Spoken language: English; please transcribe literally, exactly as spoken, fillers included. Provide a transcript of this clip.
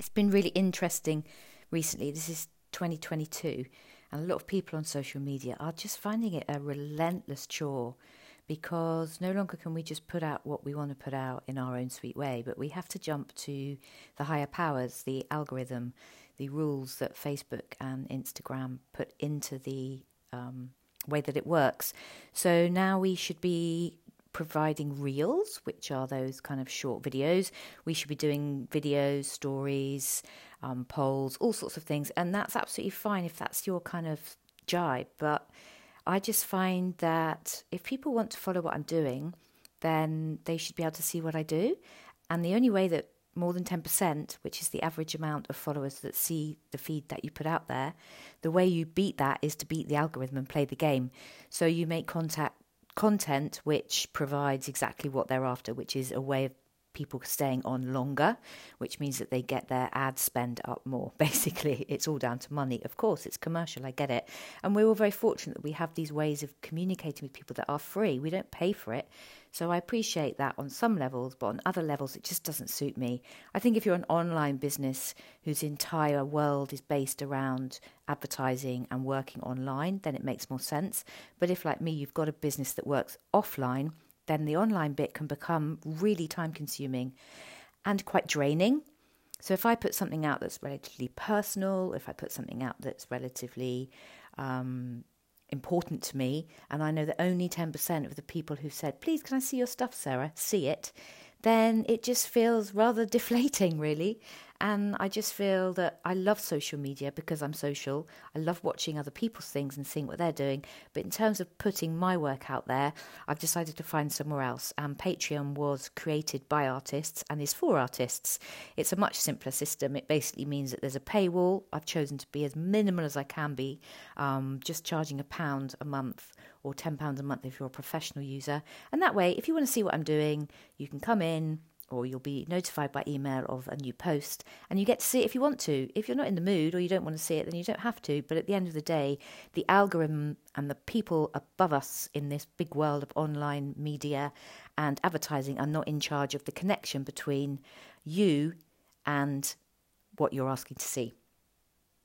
It's been really interesting recently. This is twenty twenty-two, and a lot of people on social media are just finding it a relentless chore, because no longer can we just put out what we want to put out in our own sweet way, but we have to jump to the higher powers, the algorithm, the rules that Facebook and Instagram put into the um, way that it works. So now we should be providing reels, which are those kind of short videos. We should be doing videos, stories, um, polls, all sorts of things. And that's absolutely fine if that's your kind of jibe. But I just find that if people want to follow what I'm doing, then they should be able to see what I do. And the only way that more than ten percent, which is the average amount of followers that see the feed that you put out there, the way you beat that is to beat the algorithm and play the game. So you make contact content which provides exactly what they're after, which is a way of people staying on longer, which means that they get their ad spend up more. Basically, it's all down to money. Of course, it's commercial, I get it. And we're all very fortunate that we have these ways of communicating with people that are free. We don't pay for it. So I appreciate that on some levels, but on other levels, it just doesn't suit me. I think if you're an online business whose entire world is based around advertising and working online, then it makes more sense. But if, like me, you've got a business that works offline, then the online bit can become really time-consuming and quite draining. So if I put something out that's relatively personal, if I put something out that's relatively um, important to me, and I know that only ten percent of the people who said, please, can I see your stuff, Sarah, see it, then it just feels rather deflating, really. And I just feel that I love social media because I'm social. I love watching other people's things and seeing what they're doing. But in terms of putting my work out there, I've decided to find somewhere else. And Patreon was created by artists and is for artists. It's a much simpler system. It basically means that there's a paywall. I've chosen to be as minimal as I can be, um, just charging a pound a month or ten pounds a month if you're a professional user. And that way, if you want to see what I'm doing, you can come in, or you'll be notified by email of a new post, and you get to see it if you want to. If you're not in the mood or you don't want to see it, then you don't have to. But at the end of the day, the algorithm and the people above us in this big world of online media and advertising are not in charge of the connection between you and what you're asking to see.